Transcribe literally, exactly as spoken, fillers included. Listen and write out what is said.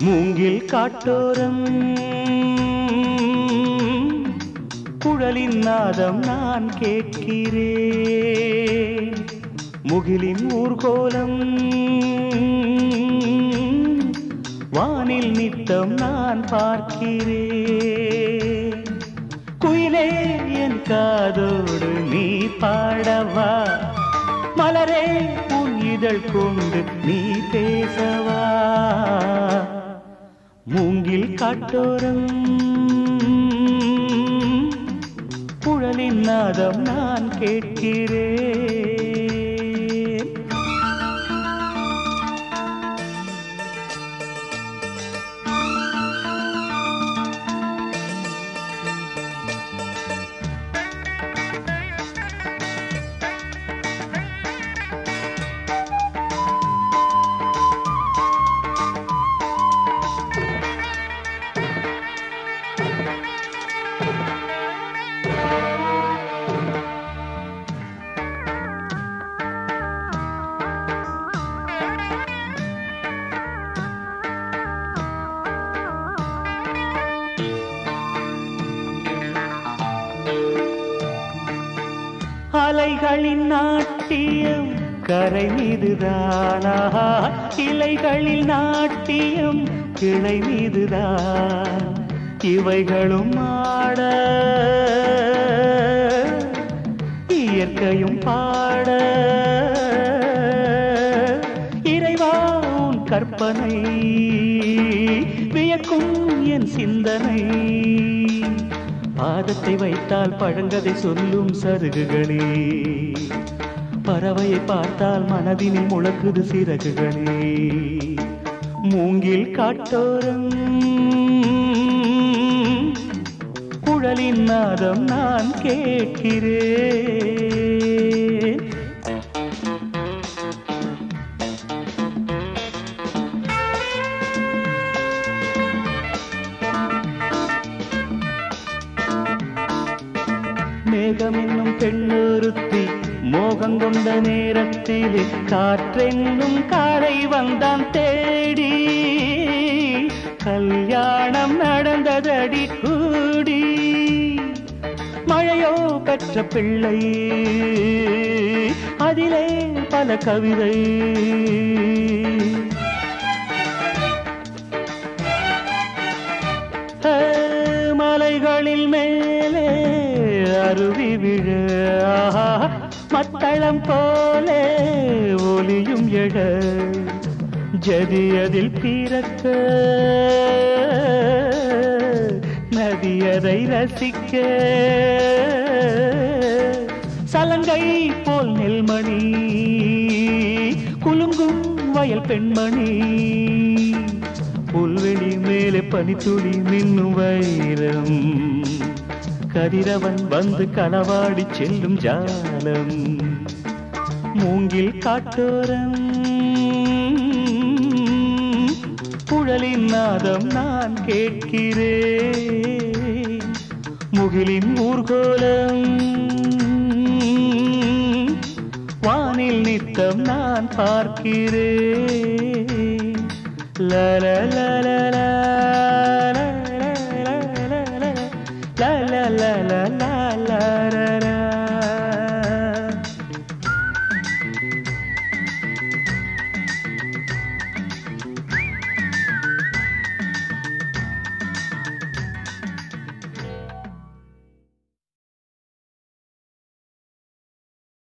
மூங்கில் காட்டோரம் குழலின் நாதம் நான் கேட்கிறேன். முகிலின் ஊர்கோலம் வானில் நித்தம் நான் பார்க்கிறேன். குயிலே என் காதோடு நீ பாடவா, மலரே உன் இதழ் கொண்டு நீ பேசவா. மூங்கில் காட்டோரம் குழலின் நாதம் நான் கேட்கிறேன். அலைகளின் நாட்டியம் கரை மீதுதானா, இலைகளில் நாட்டியம் கிளை மீதுதான். இவைகளும் ஆட இயற்கையும் பாட, இறைவா உன் கற்பனை வியக்கும் என் சிந்தனை. பாதத்தை வைத்தால் பழங்கதை சொல்லும் சருகுகளே, பறவையை பார்த்தால் மனதினில் முழக்குது சிறகுகளே. மூங்கில் காட்டோரம் குழலின் நாதம் நான் கேட்கிறேன். மேகம் என்னும் பெண்ணொருத்தி மோகம் கொண்ட நேரத்தில் காற்றென்னும் காரை வந்தான் தேடி. கல்யாணம் நடந்ததடி கூடி, மழையோ பெற்ற பிள்ளை அதிலே பல கவிதை. மலைகளில் மேலே அருவி விழ, மத்தளம் போலே ஒலியும் எழ, ஜதியதில் பிறக்க நதியதை ரசிக்க. சலங்கை போல் நெல்மணி குலுங்கும் வயல் பெண்மணி, புல்வெளி மேலே பனித்துளி மின்னும் வைரம். கதிரவன் வந்து களவாடி செல்லும் ஜாலம். மூங்கில் காட்டோரம் குழலின் நாதம் நான் கேட்கிறேன். முகிலின் ஊர்கோலம் வானில் நித்தம் நான் பார்க்கிறேன். லல லல la la la la la la la